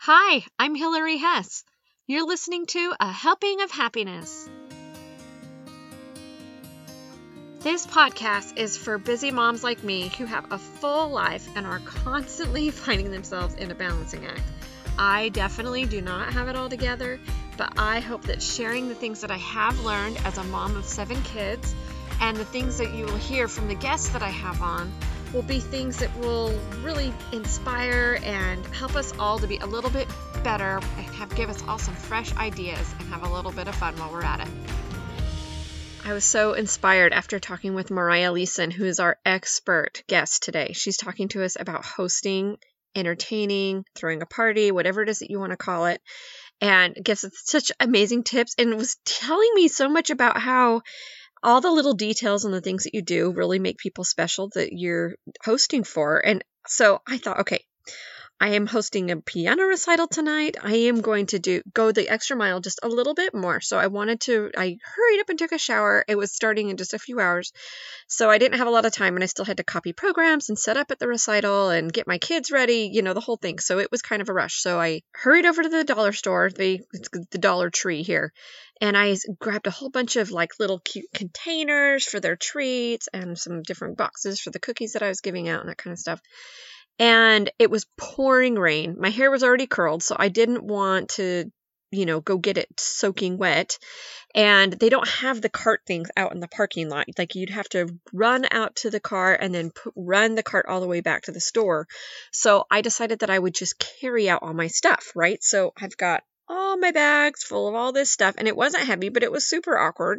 Hi, I'm Hillary Hess. You're listening to A Helping of Happiness. This podcast is for busy moms like me who have a full life and are constantly finding themselves in a balancing act. I definitely do not have it all together, but I hope that sharing the things that I have learned as a mom of 7 kids and the things that you will hear from the guests that I have on will be things that will really inspire and help us all to be a little bit better and give us all some fresh ideas and have a little bit of fun while we're at it. I was so inspired after talking with Mariah Leeson, who is our expert guest today. She's talking to us about hosting, entertaining, throwing a party, whatever it is that you want to call it, and gives us such amazing tips and was telling me so much about how all the little details and the things that you do really make people special that you're hosting for. And so I thought, okay, I am hosting a piano recital tonight. I am going to go the extra mile just a little bit more. So I hurried up and took a shower. It was starting in just a few hours. So I didn't have a lot of time and I still had to copy programs and set up at the recital and get my kids ready, the whole thing. So it was kind of a rush. So I hurried over to the dollar store, the Dollar Tree here. And I grabbed a whole bunch of little cute containers for their treats and some different boxes for the cookies that I was giving out and that kind of stuff. And it was pouring rain. My hair was already curled, so I didn't want to, go get it soaking wet. And they don't have the cart things out in the parking lot. You'd have to run out to the car and then run the cart all the way back to the store. So I decided that I would just carry out all my stuff, right? So I've got all my bags full of all this stuff, and it wasn't heavy, but it was super awkward.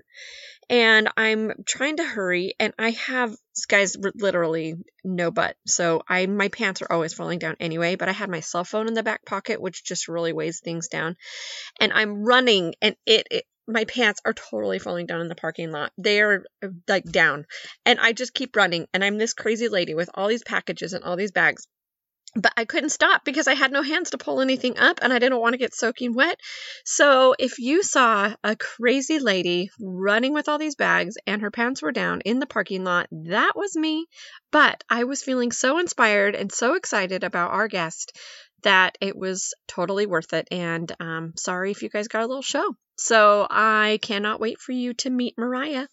And I'm trying to hurry, and I have, guys, literally no butt. So my pants are always falling down anyway, but I had my cell phone in the back pocket, which just really weighs things down. And I'm running, and my pants are totally falling down in the parking lot. They are down, and I just keep running. And I'm this crazy lady with all these packages and all these bags. But I couldn't stop because I had no hands to pull anything up and I didn't want to get soaking wet. So if you saw a crazy lady running with all these bags and her pants were down in the parking lot, that was me. But I was feeling so inspired and so excited about our guest that it was totally worth it. And sorry if you guys got a little show. So I cannot wait for you to meet Mariah.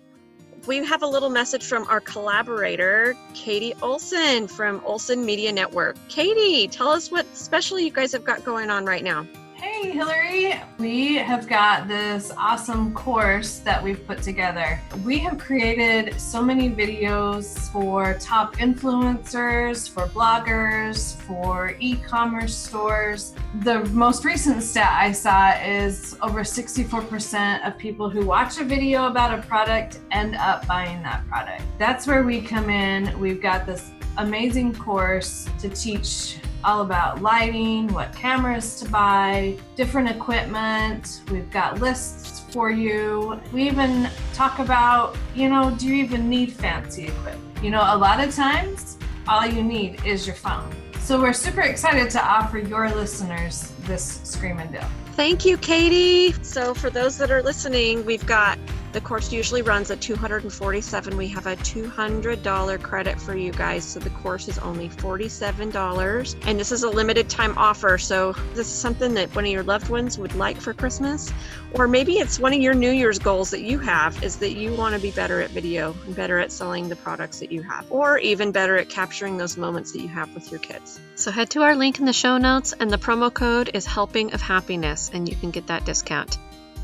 We have a little message from our collaborator, Katie Olson from Olson Media Network. Katie, tell us what special you guys have got going on right now. Hey, Hillary. We have got this awesome course that we've put together. We have created so many videos for top influencers, for bloggers, for e-commerce stores. The most recent stat I saw is over 64% of people who watch a video about a product end up buying that product. That's where we come in. We've got this amazing course to teach all about lighting, what cameras to buy, different equipment. We've got lists for you. We even talk about, do you even need fancy equipment? A lot of times, all you need is your phone. So we're super excited to offer your listeners this screaming deal. Thank you, Katie. So for those that are listening, the course usually runs at $247. We have a $200 credit for you guys. So the course is only $47. And this is a limited time offer. So this is something that one of your loved ones would like for Christmas. Or maybe it's one of your New Year's goals that you have is that you want to be better at video and better at selling the products that you have. Or even better at capturing those moments that you have with your kids. So head to our link in the show notes and the promo code is Helping of Happiness and you can get that discount.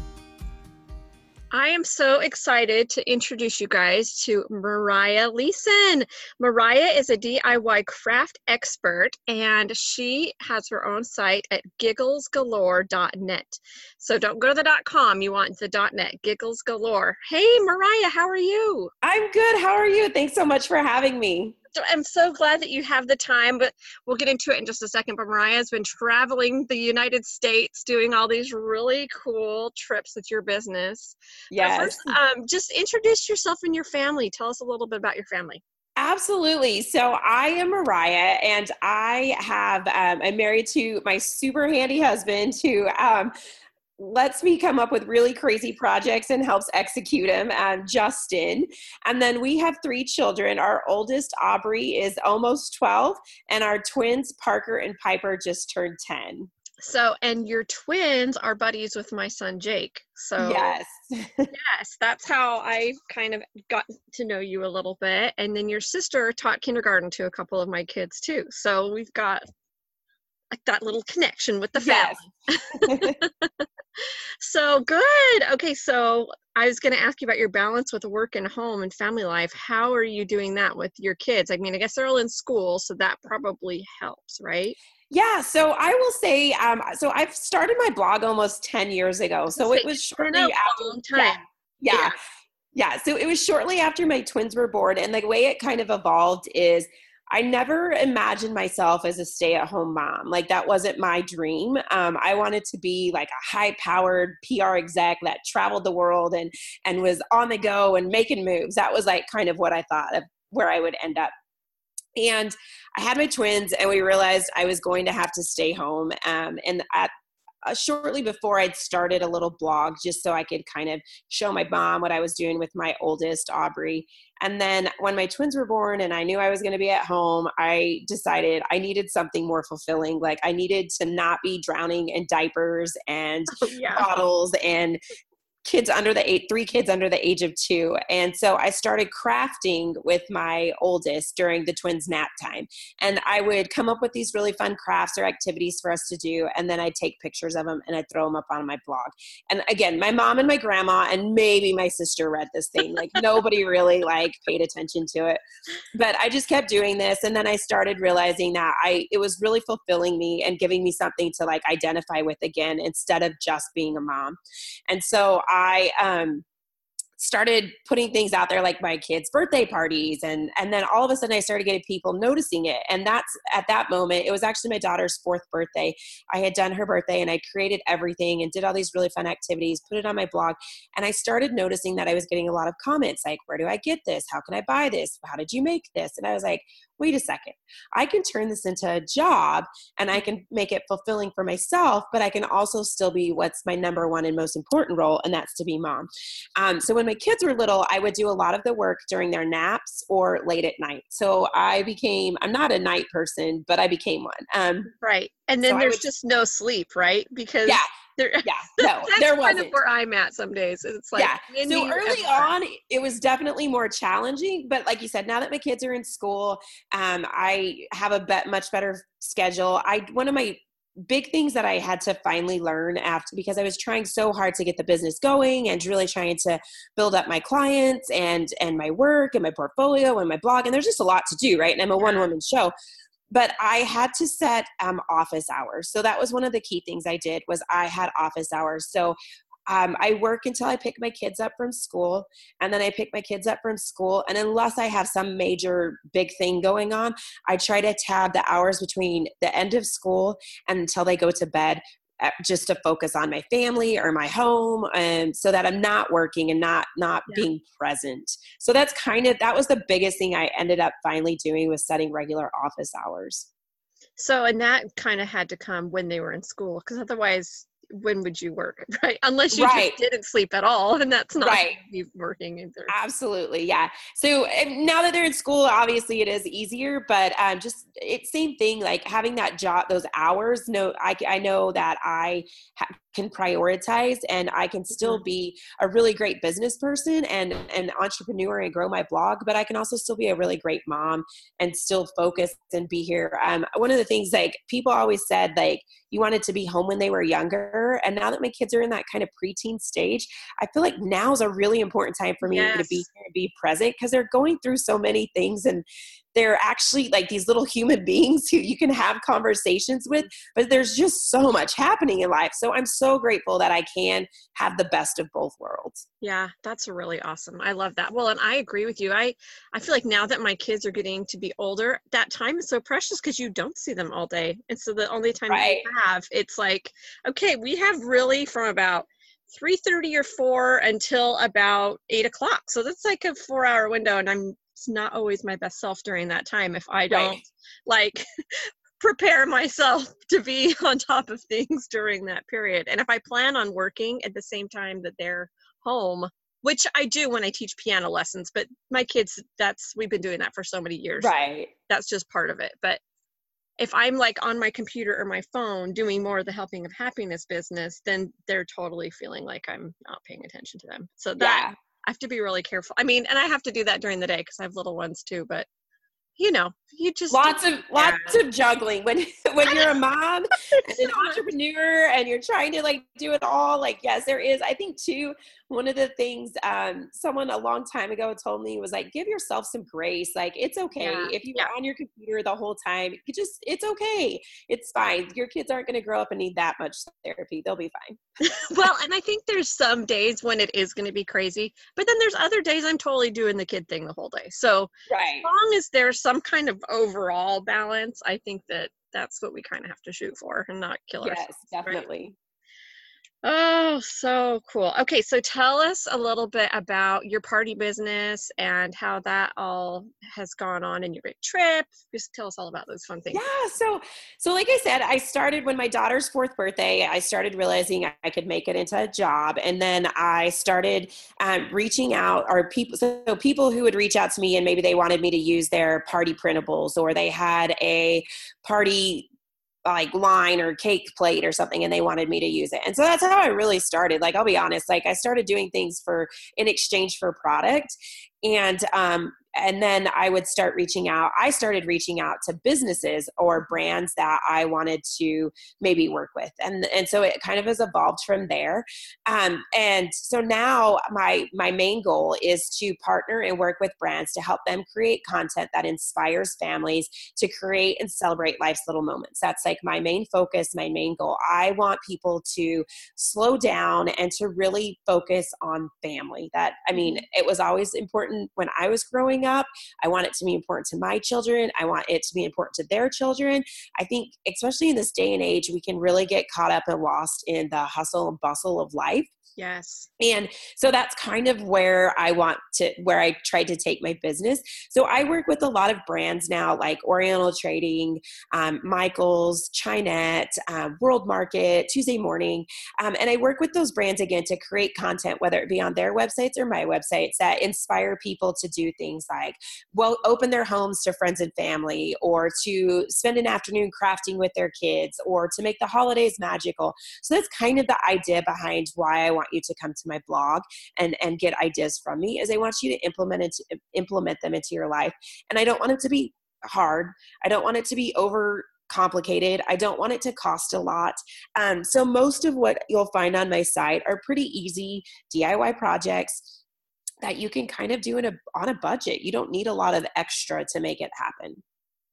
I am so excited to introduce you guys to Mariah Leeson. Mariah is a DIY craft expert, and she has her own site at gigglesgalore.net. So don't go to the .com, you want the .net, Giggles Galore. Hey, Mariah, how are you? I'm good. How are you? Thanks so much for having me. I'm so glad that you have the time, but we'll get into it in just a second. But Mariah's been traveling the United States, doing all these really cool trips with your business. Yes. But first, just introduce yourself and your family. Tell us a little bit about your family. Absolutely. So I am Mariah, and I'm married to my super handy husband who lets me come up with really crazy projects and helps execute them, Justin. And then we have 3 children. Our oldest, Aubrey, is almost 12, and our twins, Parker and Piper, just turned 10. So, and your twins are buddies with my son Jake. So Yes. yes, that's how I kind of got to know you a little bit. And then your sister taught kindergarten to a couple of my kids too. So we've got like that little connection with the Yes. family. So good. Okay, so I was going to ask you about your balance with work and home and family life. How are you doing that with your kids? I mean, I guess they're all in school, so that probably helps, right? Yeah, so I will say, so I've started my blog almost 10 years ago. So it was I know, shortly after, a long yeah, time. yeah, yeah. So it was shortly after my twins were born. And the way it kind of evolved is I never imagined myself as a stay-at-home mom. Like that wasn't my dream. I wanted to be like a high-powered PR exec that traveled the world and was on the go and making moves. That was like kind of what I thought of where I would end up. And I had my twins, and we realized I was going to have to stay home. Shortly before, I'd started a little blog just so I could kind of show my mom what I was doing with my oldest, Aubrey. And then when my twins were born and I knew I was going to be at home, I decided I needed something more fulfilling. Like I needed to not be drowning in diapers and bottles and kids under the age, 3 kids under the age of 2. And so I started crafting with my oldest during the twins' nap time. And I would come up with these really fun crafts or activities for us to do. And then I'd take pictures of them and I'd throw them up on my blog. And again, my mom and my grandma and maybe my sister read this thing. Like nobody really like paid attention to it. But I just kept doing this. And then I started realizing that it was really fulfilling me and giving me something to like identify with again, instead of just being a mom. And so I started putting things out there like my kids' birthday parties. And then all of a sudden I started getting people noticing it. And that's at that moment, it was actually my daughter's 4th birthday. I had done her birthday and I created everything and did all these really fun activities, put it on my blog. And I started noticing that I was getting a lot of comments like, where do I get this? How can I buy this? How did you make this? And I was like, wait a second, I can turn this into a job and I can make it fulfilling for myself, but I can also still be what's my number one and most important role, and that's to be mom. So when my kids were little, I would do a lot of the work during their naps or late at night. So I'm not a night person, but I became one. Right. And then there's just no sleep, right? Because no, that's there kind wasn't. of where I'm at some days. It's like, so early on, it was definitely more challenging. But like you said, now that my kids are in school, I have a much better schedule. One of my big things that I had to finally learn because I was trying so hard to get the business going and really trying to build up my clients and my work and my portfolio and my blog. And there's just a lot to do, right? And I'm a one-woman show. But I had to set office hours. So that was one of the key things I did was I had office hours. So I work until I pick my kids up from school, and then I pick my kids up from school. And unless I have some major big thing going on, I try to tab the hours between the end of school and until they go to bed, just to focus on my family or my home, and so that I'm not working and not being present. So that was the biggest thing I ended up finally doing, was setting regular office hours. So, and that kind of had to come when they were in school, because otherwise, when would you work, right? Unless you just didn't sleep at all, and that's not you working either. Absolutely, yeah. So now that they're in school, obviously it is easier, but it's same thing. Like having that job, those hours. No, I know that I can prioritize, and I can still be a really great business person and an entrepreneur and grow my blog, but I can also still be a really great mom and still focus and be here. One of the things, like, people always said, like, you wanted to be home when they were younger. And now that my kids are in that kind of preteen stage, I feel like now is a really important time for me to be here and be present, because they're going through so many things, and they're actually like these little human beings who you can have conversations with, but there's just so much happening in life. So I'm so grateful that I can have the best of both worlds. Yeah, that's really awesome. I love that. Well, and I agree with you. I feel like now that my kids are getting to be older, that time is so precious because you don't see them all day. And so the only time you have, it's like, okay, we have really from about 3:30 or 4 until about 8 o'clock. So that's like a 4-hour window. And it's not always my best self during that time if I don't like prepare myself to be on top of things during that period. And if I plan on working at the same time that they're home, which I do when I teach piano lessons, but my kids, we've been doing that for so many years. Right. That's just part of it. But if I'm like on my computer or my phone doing more of the Helping of Happiness business, then they're totally feeling like I'm not paying attention to them. So that Yeah. I have to be really careful. I mean, and I have to do that during the day because I have little ones too, but you know, you just Lots of juggling when you're a mom and an entrepreneur and you're trying to like do it all. Like, yes, there is. I think too, one of the things someone a long time ago told me was like, give yourself some grace. Like, it's okay if you're on your computer the whole time. It's okay. It's fine. Your kids aren't going to grow up and need that much therapy. They'll be fine. Well, and I think there's some days when it is going to be crazy, but then there's other days I'm totally doing the kid thing the whole day. So right. as long as there's some kind of overall balance, I think that's what we kind of have to shoot for and not kill ourselves. Yes, definitely. Right? Oh, so cool. Okay, so tell us a little bit about your party business and how that all has gone on in your big trip. Just tell us all about those fun things. Yeah, so like I said, I started when my daughter's 4th birthday. I started realizing I could make it into a job, and then I started reaching out, or people who would reach out to me, and maybe they wanted me to use their party printables, or they had a party like line or cake plate or something, and they wanted me to use it. And so that's how I really started. Like, I'll be honest, like I started doing things in exchange for product. And then I would start reaching out. I started reaching out to businesses or brands that I wanted to maybe work with. And so it kind of has evolved from there. And so now my main goal is to partner and work with brands to help them create content that inspires families to create and celebrate life's little moments. That's like my main focus, my main goal. I want people to slow down and to really focus on family. It was always important when I was growing up. I want it to be important to my children. I want it to be important to their children. I think, especially in this day and age, we can really get caught up and lost in the hustle and bustle of life. Yes. And so that's kind of where I tried to take my business. So I work with a lot of brands now, like Oriental Trading, Michaels, Chinette, World Market, Tuesday Morning. And I work with those brands again to create content, whether it be on their websites or my websites, that inspire people to do things like, open their homes to friends and family, or to spend an afternoon crafting with their kids, or to make the holidays magical. So that's kind of the idea behind why I want you to come to my blog and get ideas from me, is I want you to implement them into your life. And I don't want it to be hard. I don't want it to be over complicated. I don't want it to cost a lot. So most of what you'll find on my site are pretty easy DIY projects that you can kind of do on a budget. You don't need a lot of extra to make it happen.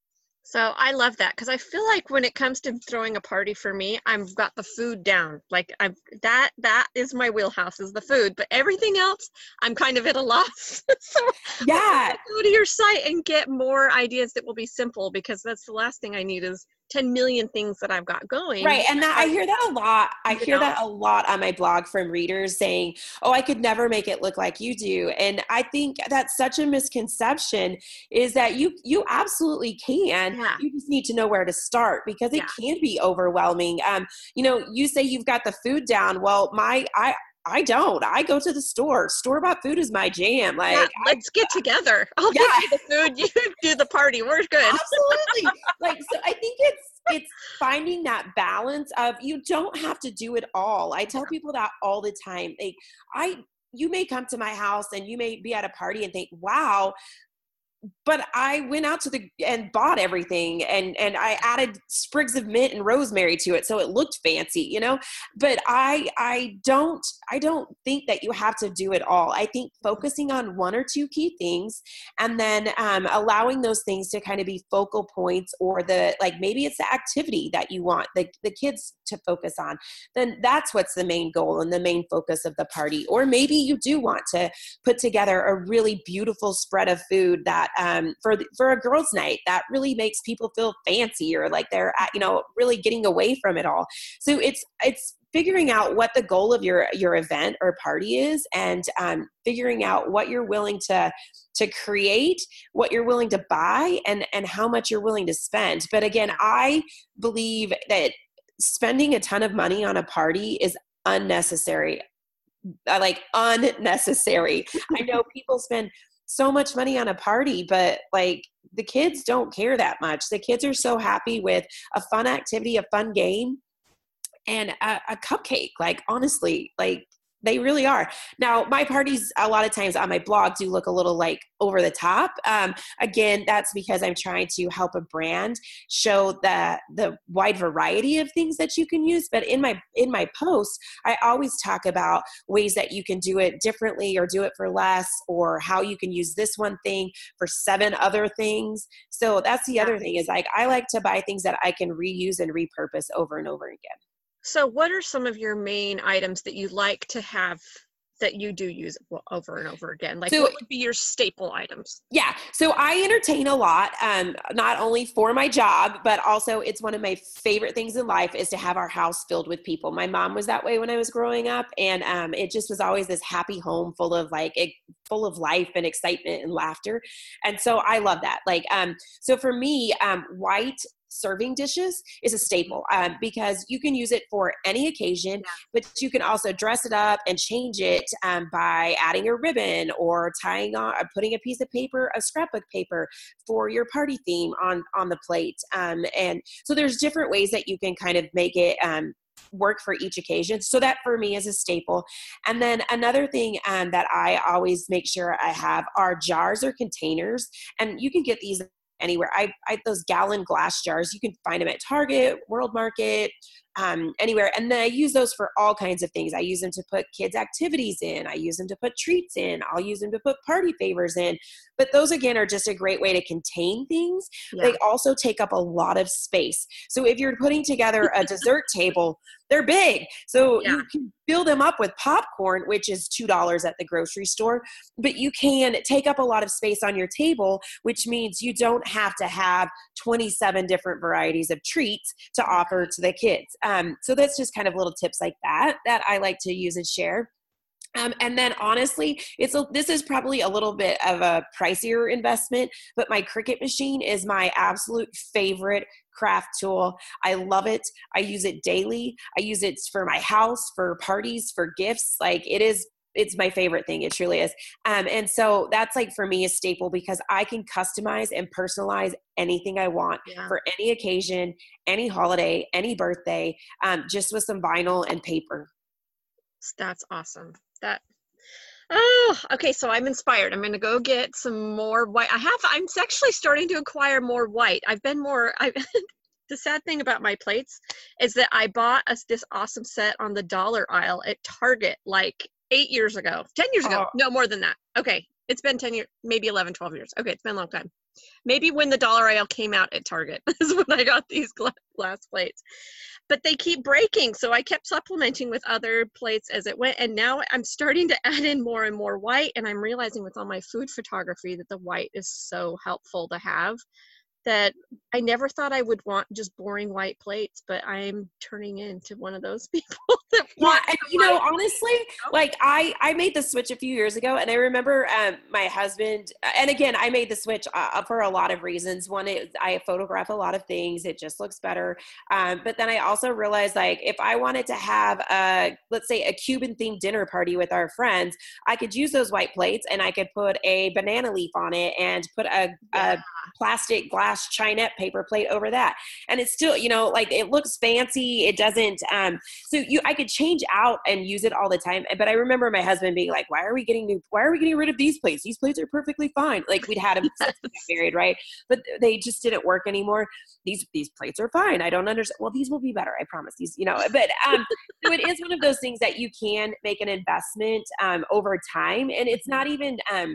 So I love that, because I feel like when it comes to throwing a party for me, I've got the food down. Like that is my wheelhouse, is the food, but everything else I'm kind of at a loss. So yeah, go to your site and get more ideas that will be simple, because that's the last thing I need is 10 million things that I've got going. Right. And I hear that a lot. I hear that a lot on my blog from readers saying, oh, I could never make it look like you do. And I think that's such a misconception, is that you absolutely can. Yeah. You just need to know where to start, because it can be overwhelming. You say you've got the food down. Well, I don't. I go to the store. Store-bought food is my jam. Like, let's get together. I'll get you the food. You do the party. We're good. Absolutely. So I think it's finding that balance of, you don't have to do it all. I tell people that all the time. You may come to my house and you may be at a party and think, wow, but I went out and bought everything, and I added sprigs of mint and rosemary to it, so it looked fancy, But I don't think that you have to do it all. I think focusing on one or two key things, and then allowing those things to kind of be focal points, or maybe it's the activity that you want the kids to focus on. Then that's what's the main goal and the main focus of the party. Or maybe you do want to put together a really beautiful spread of food that for a girls' night that really makes people feel fancy, or like they're really getting away from it all. So it's figuring out what the goal of your event or party is, and figuring out what you're willing to create, what you're willing to buy, and how much you're willing to spend. But again, I believe that spending a ton of money on a party is unnecessary. Unnecessary. I know people spend so much money on a party, but like the kids don't care that much. The kids are so happy with a fun activity, a fun game, and a cupcake. Like, honestly, like they really are. Now, my parties a lot of times on my blog do look a little like over the top. Again, that's because I'm trying to help a brand show the wide variety of things that you can use. But in my posts, I always talk about ways that you can do it differently or do it for less, or how you can use this one thing for 7 other things. So that's the other thing, is like, I like to buy things that I can reuse and repurpose over and over again. So what are some of your main items that you like to have that you do use over and over again? Like, what would be your staple items? Yeah. So I entertain a lot, not only for my job, but also it's one of my favorite things in life is to have our house filled with people. My mom was that way when I was growing up. And it just was always this happy home full of life and excitement and laughter. And so I love that. Like, so for me, white serving dishes is a staple, because you can use it for any occasion, but you can also dress it up and change it by adding a ribbon or tying on, putting a piece of paper, a scrapbook paper for your party theme on the plate. And so there's different ways that you can kind of make it work for each occasion. So that for me is a staple. And then another thing that I always make sure I have are jars or containers. And you can get these anywhere. I those gallon glass jars, you can find them at Target, World Market, anywhere. And then I use those for all kinds of things. I use them to put kids' activities in. I use them to put treats in. I'll use them to put party favors in. But those, again, are just a great way to contain things. Yeah. They also take up a lot of space. So if you're putting together a dessert table, they're big. So you can fill them up with popcorn, which is $2 at the grocery store, but you can take up a lot of space on your table, which means you don't have to have 27 different varieties of treats to offer to the kids. So that's just kind of little tips like that I like to use and share. And then honestly, this is probably a little bit of a pricier investment, but my Cricut machine is my absolute favorite craft tool. I love it. I use it daily. I use it for my house, for parties, for gifts. Like it's my favorite thing. It truly is. And so that's like for me a staple, because I can customize and personalize anything I want for any occasion, any holiday, any birthday, just with some vinyl and paper. That's awesome. Okay. So I'm inspired. I'm going to go get some more white. I'm actually starting to acquire more white. The sad thing about my plates is that I bought this awesome set on the dollar aisle at Target like 10 years ago. No, more than that. Okay. It's been 10 years, maybe 11, 12 years. Okay. It's been a long time. Maybe when the dollar aisle came out at Target is when I got these glass plates. But they keep breaking, so I kept supplementing with other plates as it went, and now I'm starting to add in more and more white, and I'm realizing with all my food photography that the white is so helpful to have, that I never thought I would want just boring white plates, but I'm turning into one of those people that want. And honestly, like I made the switch a few years ago, and I remember my husband, and again, I made the switch for a lot of reasons. One is I photograph a lot of things. It just looks better. But then I also realized, like, if I wanted to have let's say a Cuban themed dinner party with our friends, I could use those white plates, and I could put a banana leaf on it and put a plastic glass Chinette paper plate over that. And it's still, like, it looks fancy. It doesn't, I could change out and use it all the time. But I remember my husband being like, why are we getting rid of these plates? These plates are perfectly fine. Like, we'd had them since we got married, right? But they just didn't work anymore. These plates are fine. I don't understand. Well, these will be better. I promise these, but, so it is one of those things that you can make an investment, over time. And it's not even,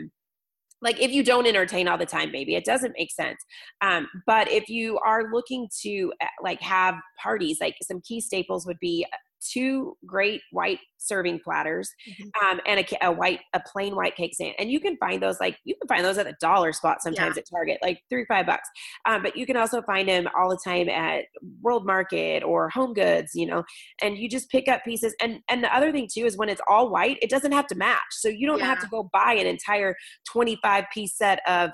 like, if you don't entertain all the time, maybe it doesn't make sense. But if you are looking to like have parties, like some key staples would be 2 great white serving platters, and a plain white cake stand. And you can find those at the dollar spot sometimes at Target, like $3-5. But you can also find them all the time at World Market or Home Goods, and you just pick up pieces. And the other thing too is when it's all white, it doesn't have to match. So you don't have to go buy an entire 25-piece set of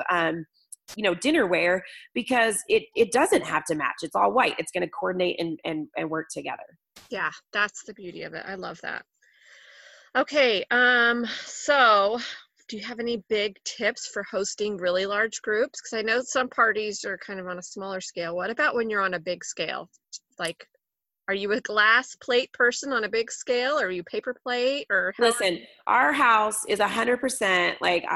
dinnerware, because it doesn't have to match. It's all white. It's going to coordinate and work together. Yeah, that's the beauty of it. I love that. Okay, so do you have any big tips for hosting really large groups? Because I know some parties are kind of on a smaller scale. What about when you're on a big scale? Like, are you a glass plate person on a big scale, or are you paper plate, or how? Listen, our house is 100%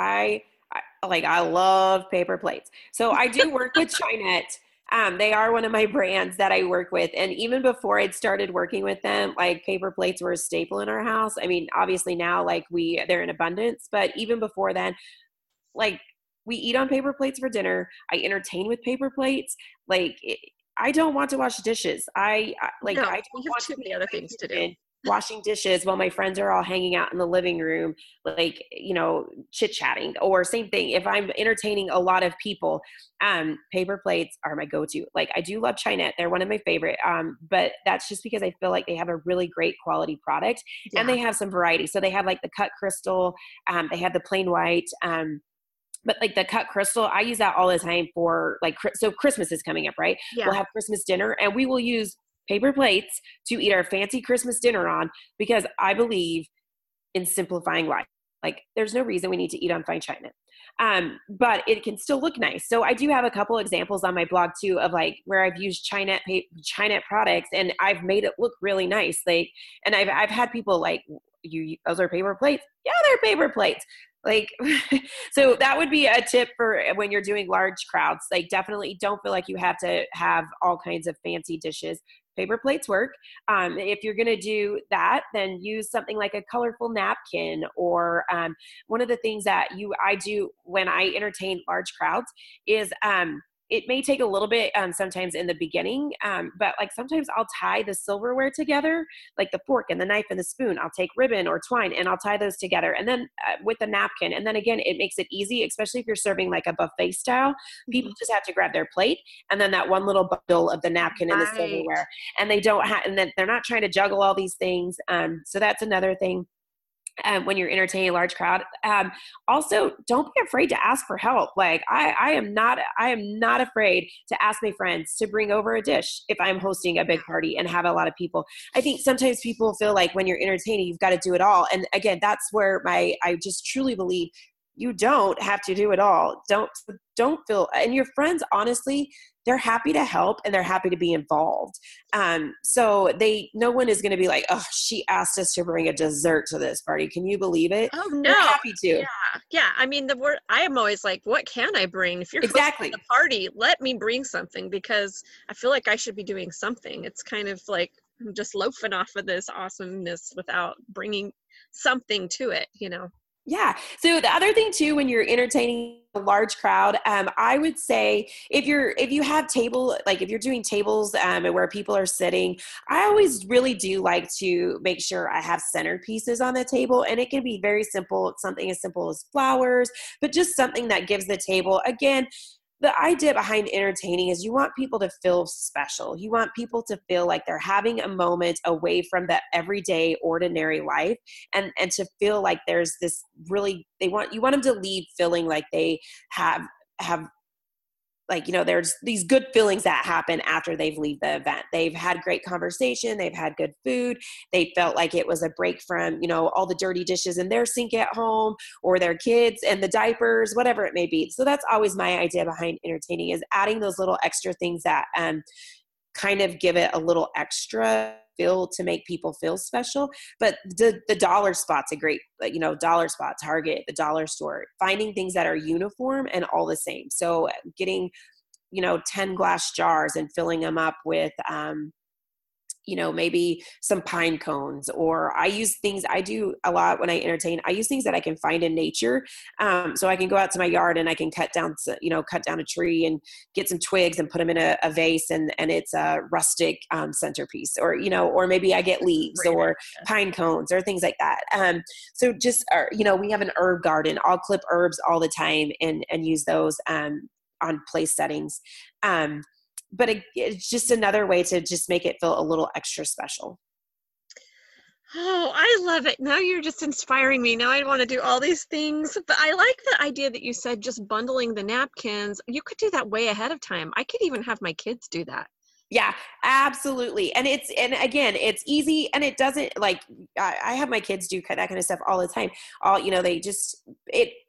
I love paper plates. So I do work with Chinet. They are one of my brands that I work with. And even before I'd started working with them, like paper plates were a staple in our house. I mean, obviously now like they're in abundance, but even before then, like we eat on paper plates for dinner. I entertain with paper plates. I don't want to wash dishes. I don't want too to many be other things to do. washing dishes while my friends are all hanging out in the living room, chit-chatting. Or same thing, if I'm entertaining a lot of people, paper plates are my go-to. Like, I do love Chinet. They're one of my favorite, but that's just because I feel like they have a really great quality product, and they have some variety. So they have like the cut crystal, they have the plain white, but like the cut crystal, I use that all the time for so Christmas is coming up, right? Yeah. We'll have Christmas dinner and we will use paper plates to eat our fancy Christmas dinner on, because I believe in simplifying life. Like, there's no reason we need to eat on fine china. But it can still look nice. So I do have a couple examples on my blog too of like where I've used Chinet products and I've made it look really nice. Like, and I've had people like, those are paper plates? Yeah, they're paper plates. Like, so that would be a tip for when you're doing large crowds. Like, definitely don't feel like you have to have all kinds of fancy dishes. Paper plates work. If you're going to do that, then use something like a colorful napkin, or one of the things that I do when I entertain large crowds is it may take a little bit sometimes in the beginning, but like sometimes I'll tie the silverware together, like the fork and the knife and the spoon. I'll take ribbon or twine and I'll tie those together, and then with a napkin. And then again, it makes it easy, especially if you're serving like a buffet style. People just have to grab their plate and then that one little bundle of the napkin and the silverware, and they don't have, and then they're not trying to juggle all these things. So that's another thing. When you're entertaining a large crowd. Also, don't be afraid to ask for help. Like, I am not afraid to ask my friends to bring over a dish if I'm hosting a big party and have a lot of people. I think sometimes people feel like when you're entertaining, you've got to do it all. And again, that's where I just truly believe you don't have to do it all. Don't feel, and your friends, honestly, they're happy to help and they're happy to be involved. So no one is going to be like, oh, she asked us to bring a dessert to this party. Can you believe it? Oh no. They're happy to. Yeah. I mean, I am always like, what can I bring? If you're hosting a party, let me bring something, because I feel like I should be doing something. It's kind of like I'm just loafing off of this awesomeness without bringing something to it, Yeah. So the other thing too, when you're entertaining a large crowd, I would say if you're doing tables and where people are sitting, I always really do like to make sure I have centerpieces on the table, and it can be very simple. It's something as simple as flowers, but just something that gives the table, again, the idea behind entertaining is you want people to feel special. You want people to feel like they're having a moment away from the everyday, ordinary life, and to feel like there's this really, you want them to leave feeling like they have like, there's these good feelings that happen after they've leave the event. They've had great conversation. They've had good food. They felt like it was a break from, all the dirty dishes in their sink at home, or their kids and the diapers, whatever it may be. So that's always my idea behind entertaining, is adding those little extra things that kind of give it a little extra feel to make people feel special. But the dollar spot's a great, dollar spot, Target, the dollar store, finding things that are uniform and all the same. So getting, 10 glass jars and filling them up with, maybe some pine cones, or I do a lot when I entertain. I use things that I can find in nature. So I can go out to my yard and I can cut down a tree and get some twigs and put them in a vase, and it's a rustic centerpiece, or maybe I get leaves or pine cones or things like that. So just, we have an herb garden. I'll clip herbs all the time and use those on place settings. But it's just another way to just make it feel a little extra special. Oh, I love it. Now you're just inspiring me. Now I want to do all these things. But I like the idea that you said just bundling the napkins. You could do that way ahead of time. I could even have my kids do that. Yeah, absolutely. And again, it's easy, and it doesn't, like, I have my kids do that kind of stuff all the time.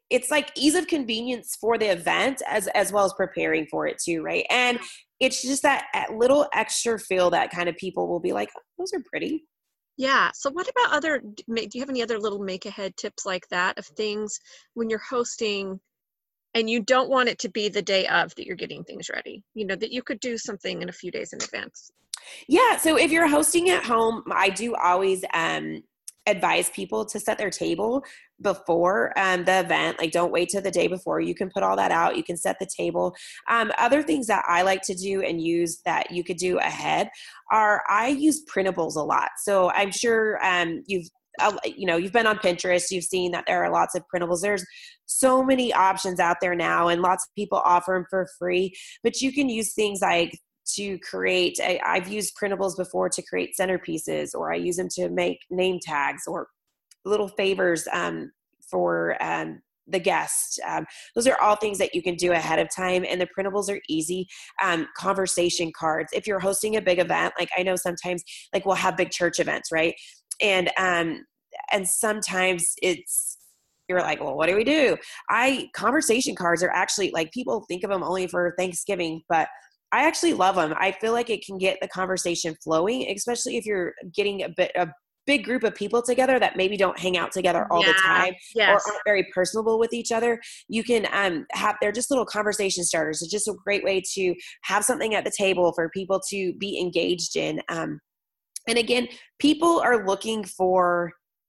it's like ease of convenience for the event as well as preparing for it too, right? And it's just that little extra feel that kind of people will be like, oh, those are pretty. Yeah. So what about do you have any other little make ahead tips like that of things when you're hosting and you don't want it to be the day of that you're getting things ready, that you could do something in a few days in advance? Yeah. So if you're hosting at home, I do always advise people to set their table before the event. Like, don't wait till the day before. You can put all that out. You can set the table. Other things that I like to do and use that you could do ahead are I use printables a lot. So I'm sure you've been on Pinterest, you've seen that there are lots of printables. There's so many options out there now, and lots of people offer them for free, but you can use things like to create, I've used printables before to create centerpieces, or I use them to make name tags or little favors for the guest. Those are all things that you can do ahead of time, and the printables are easy. Conversation cards. If you're hosting a big event, like I know sometimes like we'll have big church events, right? And sometimes you're like, well, what do we do? Conversation cards are actually, like, people think of them only for Thanksgiving, but I actually love them. I feel like it can get the conversation flowing, especially if you're getting a big group of people together that maybe don't hang out together all the time or aren't very personable with each other. You can they're just little conversation starters. It's just a great way to have something at the table for people to be engaged in. And again, people are looking for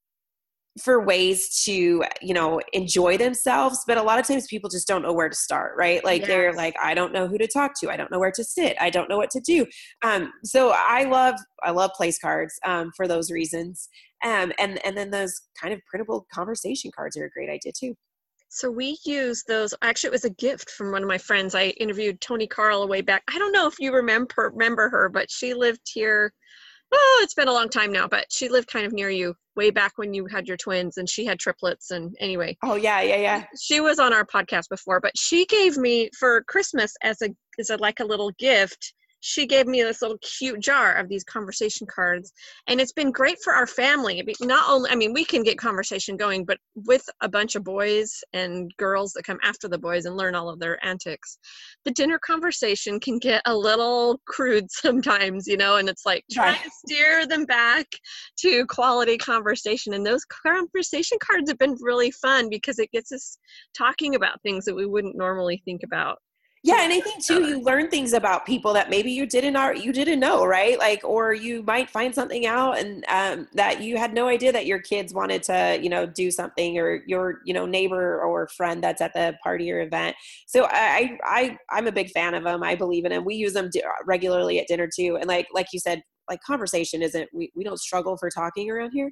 ways to, enjoy themselves. But a lot of times people just don't know where to start, right? Like they're like, I don't know who to talk to. I don't know where to sit. I don't know what to do. So I love place cards for those reasons. And then those kind of printable conversation cards are a great idea too. So we use those. Actually, it was a gift from one of my friends. I interviewed Tony Carl way back. I don't know if you remember her, but she lived here. Oh, it's been a long time now, but she lived kind of near you way back when you had your twins, and she had triplets. And anyway. Oh yeah. She was on our podcast before, but she gave me for Christmas as like a little gift. She gave me this little cute jar of these conversation cards, and it's been great for our family. We can get conversation going, but with a bunch of boys and girls that come after the boys and learn all of their antics, the dinner conversation can get a little crude sometimes, and it's like trying to steer them back to quality conversation. And those conversation cards have been really fun because it gets us talking about things that we wouldn't normally think about. Yeah. And I think too, you learn things about people that maybe you didn't know, right? Like, or you might find something out and that you had no idea that your kids wanted to, do something, or your, neighbor or friend that's at the party or event. So I'm a big fan of them. I believe in them. We use them regularly at dinner too. And like you said, like conversation isn't, we don't struggle for talking around here.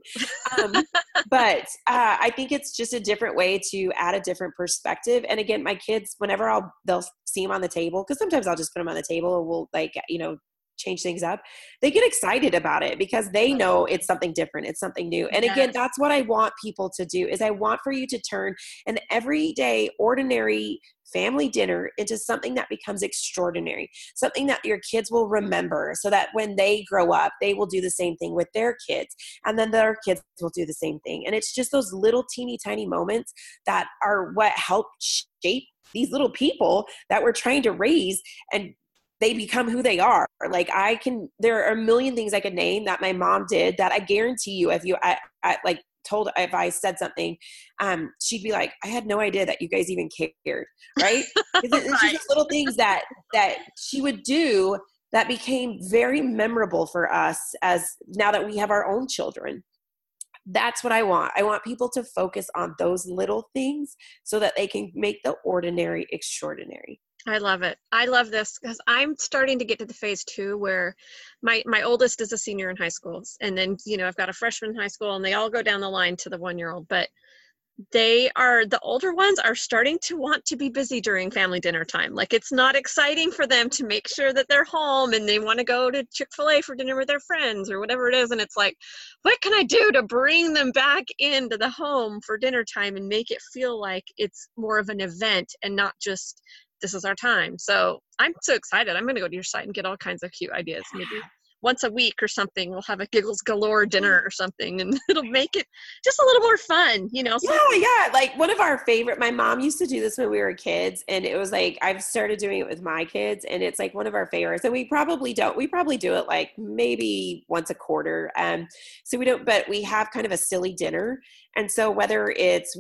But I think it's just a different way to add a different perspective. And again, my kids, whenever they'll see them on the table, because sometimes I'll just put them on the table and we'll change things up. They get excited about it because they know it's something different. It's something new. And again, that's what I want people to do, is I want for you to turn an everyday, ordinary family dinner into something that becomes extraordinary, something that your kids will remember, so that when they grow up, they will do the same thing with their kids, and then their kids will do the same thing. And it's just those little teeny tiny moments that are what help shape these little people that we're trying to raise, and they become who they are. Like there are a million things I could name that my mom did that I guarantee you, if I said something, she'd be like, I had no idea that you guys even cared. Right. It's just little things that she would do that became very memorable for us as now that we have our own children. That's what I want. I want people to focus on those little things so that they can make the ordinary extraordinary. I love it. I love this because I'm starting to get to the phase too where my oldest is a senior in high school. And then, I've got a freshman in high school, and they all go down the line to the 1-year-old. But the older ones are starting to want to be busy during family dinner time. Like, it's not exciting for them to make sure that they're home, and they want to go to Chick-fil-A for dinner with their friends or whatever it is. And it's like, what can I do to bring them back into the home for dinner time and make it feel like it's more of an event and not just, this is our time. So I'm so excited. I'm going to go to your site and get all kinds of cute ideas. Maybe once a week or something, we'll have a Giggles Galore dinner or something, and it'll make it just a little more fun, you know? So Yeah. Like one of our favorite, my mom used to do this when we were kids, and it was like, I've started doing it with my kids, and it's like one of our favorites. And we probably do it like maybe once a quarter. So we don't, but we have kind of a silly dinner. And so whether it's,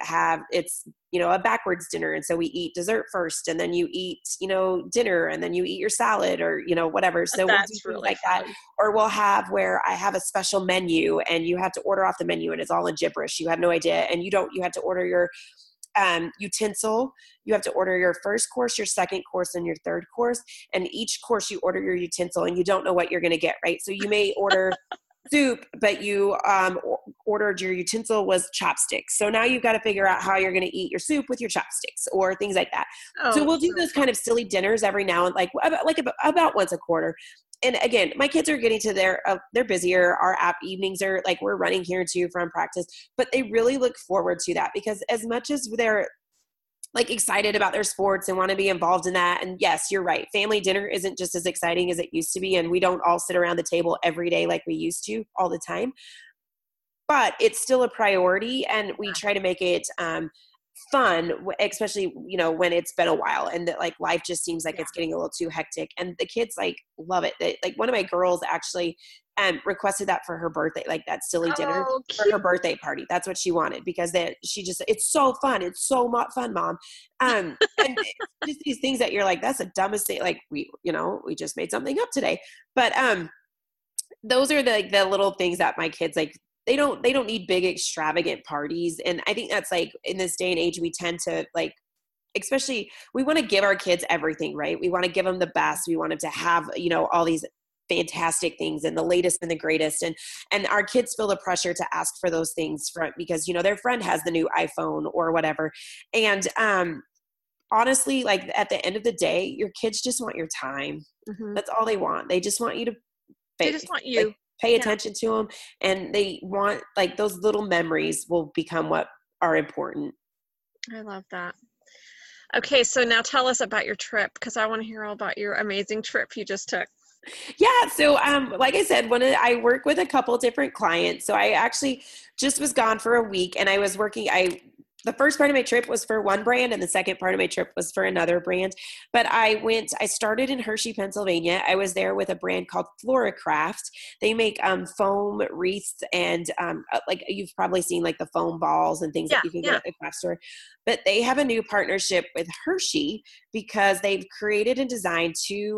you know, a backwards dinner. And so we eat dessert first, and then you eat, you know, dinner, and then you eat your salad, or, you know, whatever. So we'll do things really like fun. that. Or we'll have where I have a special menu, and you have to order off the menu, and it's all in gibberish. You have no idea. And you have to order your utensil. You have to order your first course, your second course, and your third course. And each course you order your utensil, and you don't know what you're going to get, right? So you may order soup, but you ordered your utensil was chopsticks. So now you've got to figure out how you're going to eat your soup with your chopsticks, or things like that. So we'll do those kind of silly dinners every now and about once a quarter. And again, my kids are getting to they're busier. Our app evenings are like, we're running here too from practice, but they really look forward to that, because as much as they're like excited about their sports and want to be involved in that. And yes, you're right. Family dinner isn't just as exciting as it used to be. And we don't all sit around the table every day like we used to all the time, but it's still a priority. And we try to make it fun, especially, you know, when it's been a while and that like life just seems like it's getting a little too hectic, and the kids like love it. Like one of my girls actually requested that for her birthday, like that silly dinner for her birthday party. That's what she wanted, because it's so fun. It's so much fun, Mom. And just these things that you're like, that's the dumbest thing. Like we just made something up today. But those are the little things that my kids like. They don't need big extravagant parties. And I think that's like in this day and age, we tend to like, especially we want to give our kids everything, right? We want to give them the best. We want them to have, you know, all these fantastic things and the latest and the greatest. And our kids feel the pressure to ask for those things because, you know, their friend has the new iPhone or whatever. And honestly, like at the end of the day, your kids just want your time. Mm-hmm. That's all they want. They just want you to pay attention to them, and they want like those little memories will become what are important. I love that. Okay, so now tell us about your trip, because I want to hear all about your amazing trip you just took. Yeah, so like I said, I work with a couple different clients. So I actually just was gone for a week, and I was working. The first part of my trip was for one brand, and the second part of my trip was for another brand. But I started in Hershey, Pennsylvania. I was there with a brand called FloraCraft. They make foam wreaths, and like you've probably seen like the foam balls and things that you can get at the craft store. But they have a new partnership with Hershey, because they've created and designed two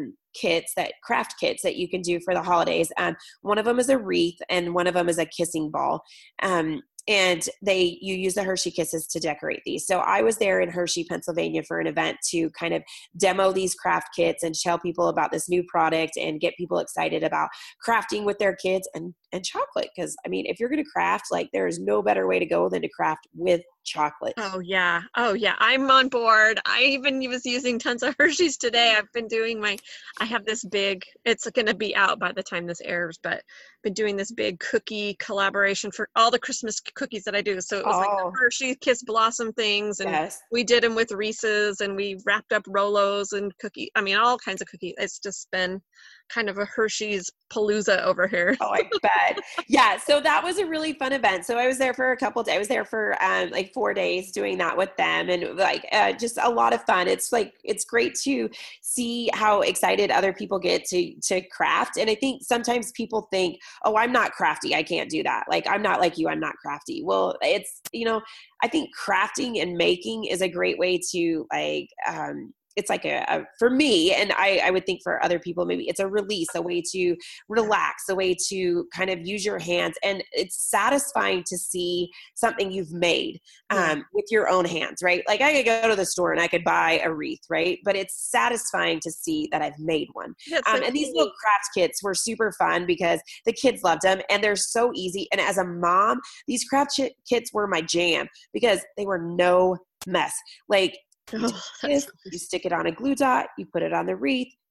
craft kits that you can do for the holidays. One of them is a wreath, and one of them is a kissing ball. And you use the Hershey Kisses to decorate these. So I was there in Hershey, Pennsylvania for an event to kind of demo these craft kits and tell people about this new product and get people excited about crafting with their kids and chocolate. Because I mean, if you're going to craft, like there is no better way to go than to craft with chocolate. Oh yeah. I'm on board. I even was using tons of Hershey's today. I've been doing I have this big, it's going to be out by the time this airs, but I've been doing this big cookie collaboration for all the Christmas cookies that I do. So it was like the Hershey Kiss Blossom things, and we did them with Reese's, and we wrapped up Rolos and all kinds of cookies. It's just been kind of a Hershey's palooza over here. Oh, I bet. Yeah. So that was a really fun event. So I was there for a couple of days. I was there for like 4 days doing that with them, and like just a lot of fun. It's great to see how excited other people get to craft. And I think sometimes people think, oh, I'm not crafty, I can't do that. Like, I'm not like you, I'm not crafty. Well, it's, you know, I think crafting and making is a great way to like, it's like for me, and I would think for other people, maybe it's a release, a way to relax, a way to kind of use your hands. And it's satisfying to see something you've made with your own hands, right? Like I could go to the store and I could buy a wreath, right? But it's satisfying to see that I've made one. And these little craft kits were super fun because the kids loved them, and they're so easy. And as a mom, these craft kits were my jam because they were no mess. Like, you stick it on a glue dot, you put it on the wreath,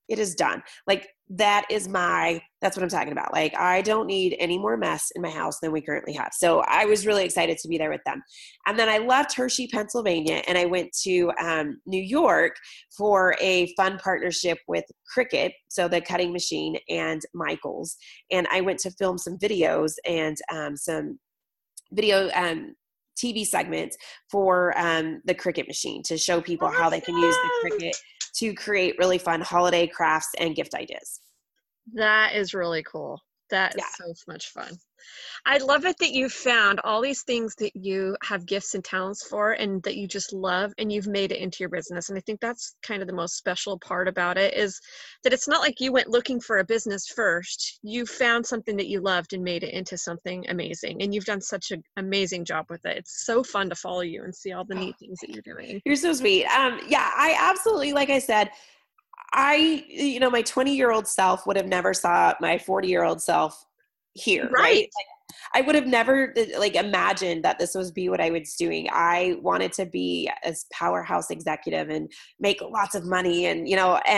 It is done. Like that's what I'm talking about. Like I don't need any more mess in my house than we currently have. So I was really excited to be there with them. And then I left Hershey, Pennsylvania, and I went to New York for a fun partnership with Cricut, so the cutting machine, and Michaels. And I went to film some videos and some video TV segments for the Cricut machine to show people how they can use the Cricut to create really fun holiday crafts and gift ideas. That is really cool. That is so much fun. I love it that you found all these things that you have gifts and talents for and that you just love, and you've made it into your business. And I think that's kind of the most special part about it, is that it's not like you went looking for a business first. You found something that you loved and made it into something amazing. And you've done such an amazing job with it. It's so fun to follow you and see all the neat things that you're doing. You're so sweet. Yeah, I absolutely, like I said, my 20-year-old self would have never saw my 40-year-old self here, right? Like, I would have never imagined that this would be what I was doing. I wanted to be a powerhouse executive and make lots of money, and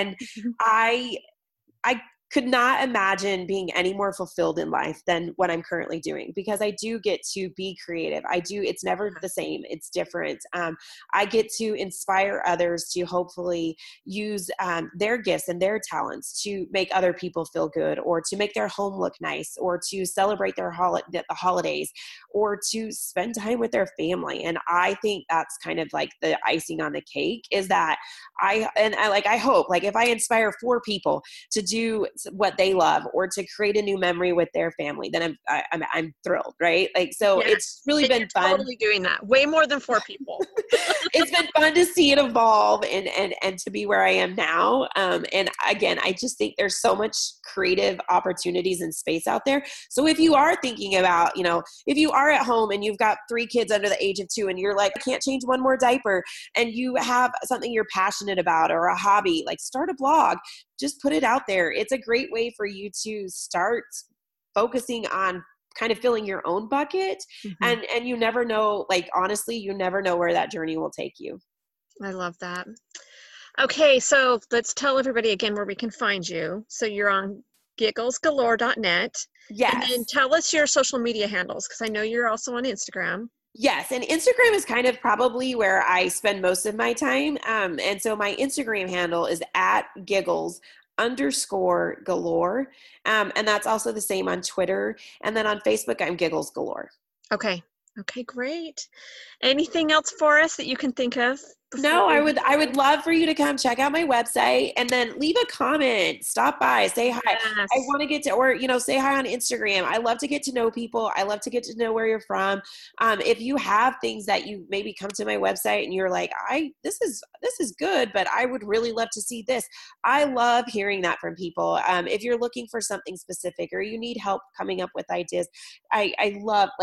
I could not imagine being any more fulfilled in life than what I'm currently doing, because I do get to be creative. It's never the same. It's different. I get to inspire others to hopefully use their gifts and their talents to make other people feel good, or to make their home look nice, or to celebrate the holidays, or to spend time with their family. And I think that's kind of like the icing on the cake, is that I hope, like, if I inspire 4 people to do what they love or to create a new memory with their family, then I'm thrilled, right? Like, so it's really been fun. Totally doing that. Way more than 4 people. It's been fun to see it evolve and to be where I am now. And again, I just think there's so much creative opportunities and space out there. So if you are thinking about, if you are at home and you've got 3 kids under the age of 2 and you're like, I can't change one more diaper, and you have something you're passionate about or a hobby, like, start a blog, just put it out there. It's a great way for you to start focusing on kind of filling your own bucket. Mm-hmm. And you never know, like, honestly, you never know where that journey will take you. I love that. Okay. So let's tell everybody again where we can find you. So you're on gigglesgalore.net. Yes. And then tell us your social media handles, because I know you're also on Instagram. Yes. And Instagram is kind of probably where I spend most of my time. And so my Instagram handle is @giggles_galore. And that's also the same on Twitter. And then on Facebook, I'm Giggles Galore. Okay. Okay, great. Anything else for us that you can think of? No, I would love for you to come check out my website and then leave a comment, stop by, say hi. Yes. I want to get to, or, say hi on Instagram. I love to get to know people. I love to get to know where you're from. If you have things that you maybe come to my website and you're like, this is good, but I would really love to see this. I love hearing that from people. If you're looking for something specific or you need help coming up with ideas, I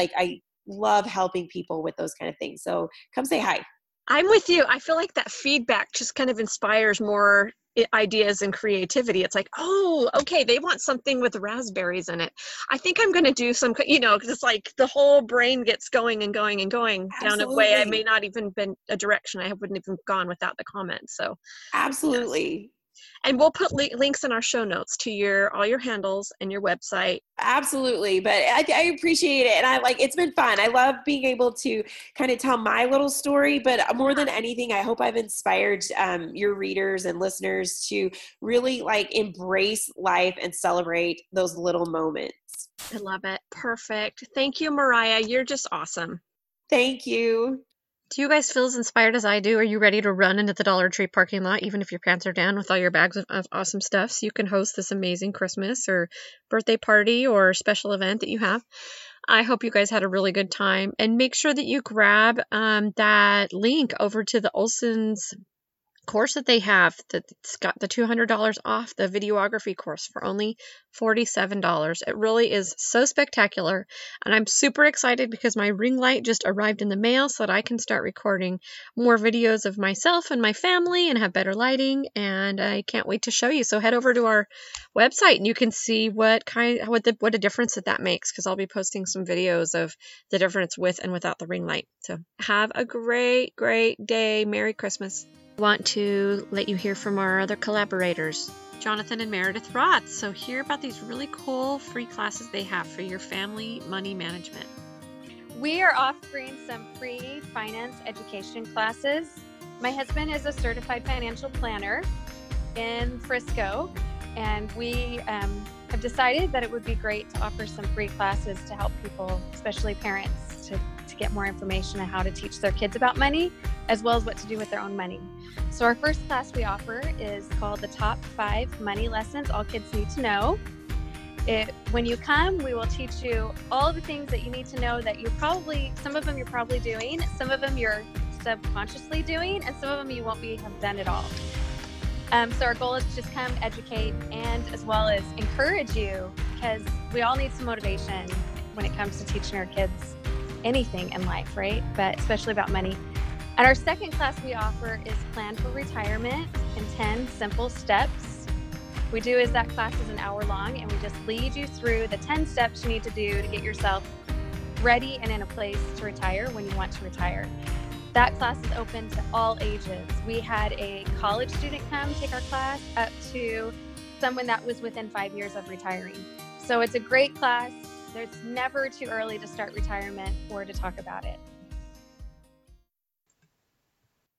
love helping people with those kind of things. So come say hi. I'm with you. I feel like that feedback just kind of inspires more ideas and creativity. It's like, oh, okay, they want something with raspberries in it. I think I'm going to do some, because it's like the whole brain gets going and going and going. Absolutely. Down a way I may not even been a direction I wouldn't even gone without the comments. So absolutely. Yes. And we'll put links in our show notes to all your handles and your website. Absolutely. But I appreciate it. And it's been fun. I love being able to kind of tell my little story, but more than anything, I hope I've inspired your readers and listeners to really embrace life and celebrate those little moments. I love it. Perfect. Thank you, Mariah. You're just awesome. Thank you. Do you guys feel as inspired as I do? Are you ready to run into the Dollar Tree parking lot, even if your pants are down, with all your bags of awesome stuff, so you can host this amazing Christmas or birthday party or special event that you have? I hope you guys had a really good time. And make sure that you grab that link over to the Olsen's course that they have, that's got the $200 off the videography course for only $47. It really is so spectacular, and I'm super excited because my ring light just arrived in the mail so that I can start recording more videos of myself and my family and have better lighting, and I can't wait to show you. So head over to our website and you can see what a difference that makes, because I'll be posting some videos of the difference with and without the ring light. So have a great day. Merry Christmas. Want to let you hear from our other collaborators. Jonathan and Meredith Roth. So hear about these really cool free classes they have for your family money management. We are offering some free finance education classes. My husband is a certified financial planner in Frisco, and we have decided that it would be great to offer some free classes to help people, especially parents, to get more information on how to teach their kids about money, as well as what to do with their own money. So our first class we offer is called the Top 5 Money Lessons All Kids Need to Know. When you come, we will teach you all the things that you need to know that some of them you're probably doing, some of them you're subconsciously doing, and some of them you won't have done at all. So our goal is to just come educate and as well as encourage you, because we all need some motivation when it comes to teaching our kids anything in life, right? But especially about money. And our second class we offer is Plan for Retirement in 10 Simple Steps. We do is that class is an hour long, and we just lead you through the 10 steps you need to do to get yourself ready and in a place to retire when you want to retire. That class is open to all ages. We had a college student come take our class up to someone that was within 5 years of retiring. So it's a great class. There's never too early to start retirement or to talk about it.